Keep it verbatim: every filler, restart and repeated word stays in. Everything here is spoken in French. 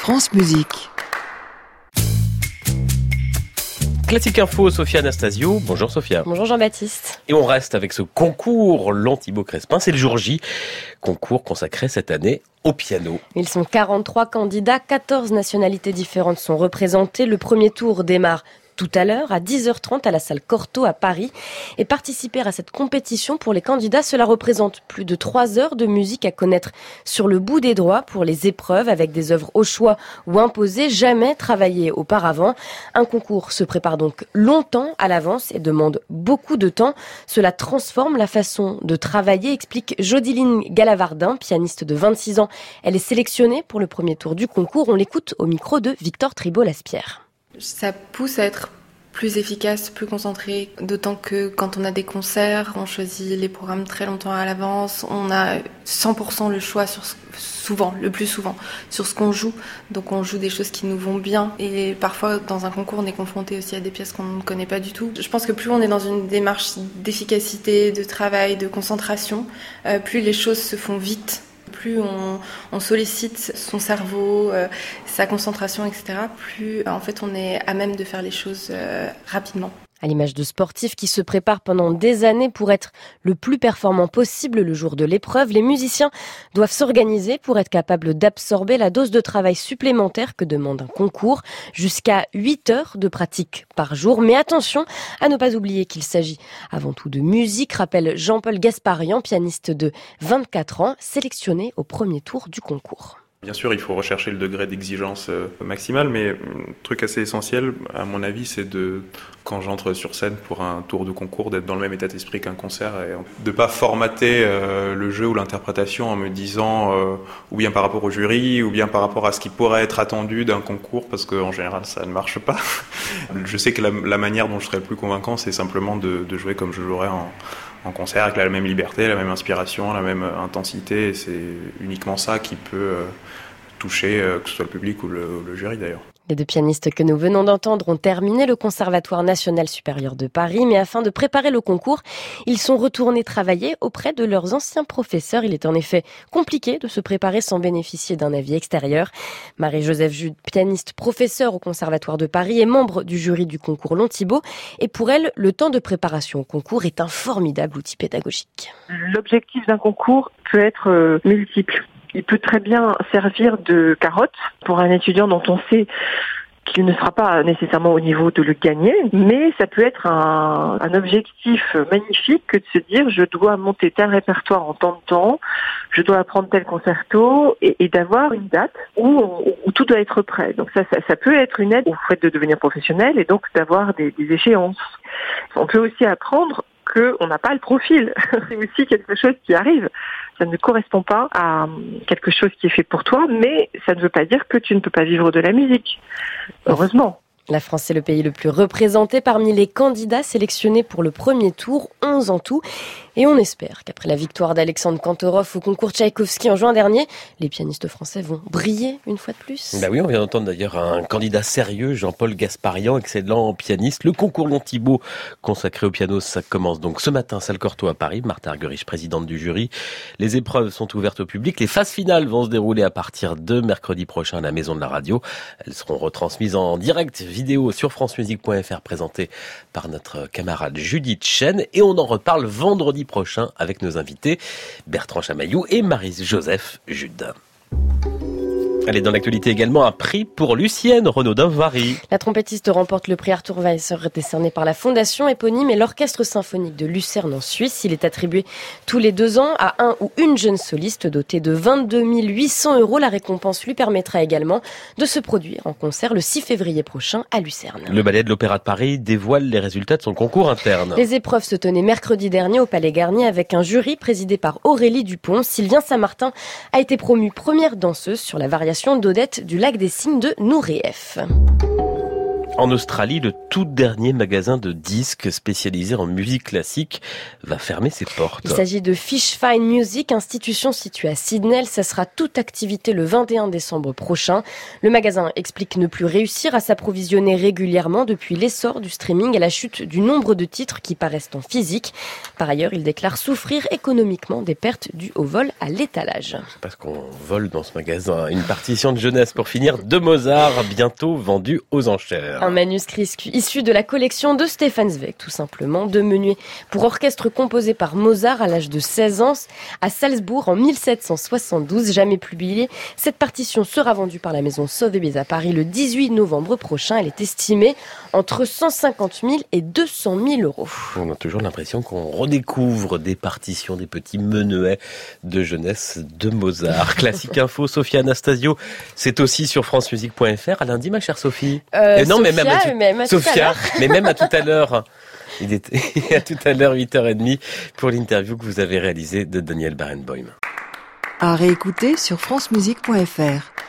France Musique. Classique Info, Sophia Anastasio. Bonjour Sophia. Bonjour Jean-Baptiste. Et on reste avec ce concours Thibaut Crespin. C'est le jour J. Concours consacré cette année au piano. Ils sont quarante-trois candidats, quatorze nationalités différentes sont représentées. Le premier tour démarre tout à l'heure, à dix heures trente, à la salle Cortot à Paris. Et participer à cette compétition pour les candidats, cela représente plus de trois heures de musique à connaître sur le bout des doigts pour les épreuves, avec des œuvres au choix ou imposées, jamais travaillées auparavant. Un concours se prépare donc longtemps à l'avance et demande beaucoup de temps. Cela transforme la façon de travailler, explique Jodiline Galavardin, pianiste de vingt-six ans. Elle est sélectionnée pour le premier tour du concours. On l'écoute au micro de Victor Tribault-Laspierre. Ça pousse à être plus efficace, plus concentré, d'autant que quand on a des concerts, on choisit les programmes très longtemps à l'avance, on a cent pour cent le choix, sur souvent, le plus souvent, sur ce qu'on joue. Donc on joue des choses qui nous vont bien, et parfois dans un concours on est confronté aussi à des pièces qu'on ne connaît pas du tout. Je pense que plus on est dans une démarche d'efficacité, de travail, de concentration, euh, plus les choses se font vite. Plus on, on sollicite son cerveau, euh, sa concentration, et cetera, plus en fait on est à même de faire les choses euh, rapidement. À l'image de sportifs qui se préparent pendant des années pour être le plus performant possible le jour de l'épreuve, les musiciens doivent s'organiser pour être capables d'absorber la dose de travail supplémentaire que demande un concours, jusqu'à huit heures de pratique par jour. Mais attention à ne pas oublier qu'il s'agit avant tout de musique, rappelle Jean-Paul Gasparian, pianiste de vingt-quatre ans, sélectionné au premier tour du concours. Bien sûr, il faut rechercher le degré d'exigence maximal, mais un truc assez essentiel, à mon avis, c'est de, quand j'entre sur scène pour un tour de concours, d'être dans le même état d'esprit qu'un concert et de pas formater euh, le jeu ou l'interprétation en me disant euh, ou bien par rapport au jury ou bien par rapport à ce qui pourrait être attendu d'un concours, parce qu'en général, ça ne marche pas. Je sais que la, la manière dont je serais le plus convaincant, c'est simplement de, de jouer comme je jouerais en en concert, avec la même liberté, la même inspiration, la même intensité. Et c'est uniquement ça qui peut euh, toucher, euh, que ce soit le public ou le, ou le jury d'ailleurs. Les deux pianistes que nous venons d'entendre ont terminé le Conservatoire national supérieur de Paris, mais afin de préparer le concours, ils sont retournés travailler auprès de leurs anciens professeurs. Il est en effet compliqué de se préparer sans bénéficier d'un avis extérieur. Marie-Joseph Jude, pianiste professeure au Conservatoire de Paris et membre du jury du concours Thibaut. Et pour elle, le temps de préparation au concours est un formidable outil pédagogique. L'objectif d'un concours peut être euh, multiple. Il peut très bien servir de carotte pour un étudiant dont on sait qu'il ne sera pas nécessairement au niveau de le gagner, mais ça peut être un, un objectif magnifique que de se dire je dois monter tel répertoire en tant de temps, je dois apprendre tel concerto et, et d'avoir une date où, on, où tout doit être prêt. Donc ça, ça, ça peut être une aide au fait de devenir professionnel et donc d'avoir des, des échéances. On peut aussi apprendre qu'on n'a pas le profil. C'est aussi quelque chose qui arrive. Ça ne correspond pas à quelque chose qui est fait pour toi, mais ça ne veut pas dire que tu ne peux pas vivre de la musique. Heureusement. La France est le pays le plus représenté parmi les candidats sélectionnés pour le premier tour, onze en tout. Et on espère qu'après la victoire d'Alexandre Kantorov au concours Tchaïkovski en juin dernier, les pianistes français vont briller une fois de plus. Bah oui, on vient d'entendre d'ailleurs un candidat sérieux, Jean-Paul Gasparian, excellent pianiste. Le concours Thibaut consacré au piano, ça commence donc ce matin, salle Cortot à Paris. Marthe Argerich, présidente du jury. Les épreuves sont ouvertes au public. Les phases finales vont se dérouler à partir de mercredi prochain à la Maison de la Radio. Elles seront retransmises en direct vidéo sur francemusique point f r, présentée par notre camarade Judith Chen. Et on en reparle vendredi prochain avec nos invités Bertrand Chamaillou et Marie-Joseph Jude. Allez, dans l'actualité également, un prix pour Lucienne Renaudin-Vary. La trompettiste remporte le prix Arthur Weisser décerné par la fondation éponyme et l'orchestre symphonique de Lucerne en Suisse. Il est attribué tous les deux ans à un ou une jeune soliste dotée de vingt-deux mille huit cents euros. La récompense lui permettra également de se produire en concert le six février prochain à Lucerne. Le ballet de l'Opéra de Paris dévoile les résultats de son concours interne. Les épreuves se tenaient mercredi dernier au Palais Garnier avec un jury présidé par Aurélie Dupont. Sylvien Saint-Martin a été promue première danseuse sur la variation d'Odette du Lac des Cygnes de Nureyev. En Australie, le tout dernier magasin de disques spécialisé en musique classique va fermer ses portes. Il s'agit de Fish Fine Music, institution située à Sydney. Elle cessera toute activité le vingt et un décembre prochain. Le magasin explique ne plus réussir à s'approvisionner régulièrement depuis l'essor du streaming et la chute du nombre de titres qui paraissent en physique. Par ailleurs, il déclare souffrir économiquement des pertes dues au vol à l'étalage. C'est parce qu'on vole dans ce magasin une partition de jeunesse pour finir de Mozart, bientôt vendue aux enchères. Un manuscrit issu de la collection de Stefan Zweig, tout simplement. Deux menuets pour orchestre composés par Mozart à l'âge de seize ans à Salzbourg en mille sept cent soixante-douze. Jamais publiée, cette partition sera vendue par la maison Sotheby's à Paris le dix-huit novembre prochain. Elle est estimée entre cent cinquante mille et deux cent mille euros. On a toujours l'impression qu'on redécouvre des partitions, des petits menuets de jeunesse de Mozart. Classique Info, Sophia Anastasio, c'est aussi sur france musique point f r. À lundi, ma chère Sophie. Euh, non, Sophia, mais même à tout, même à Sophia, mais même à tout à l'heure. Il était à tout à l'heure, huit heures trente, pour l'interview que vous avez réalisée de Daniel Barenboim. À réécouter sur france musique point f r.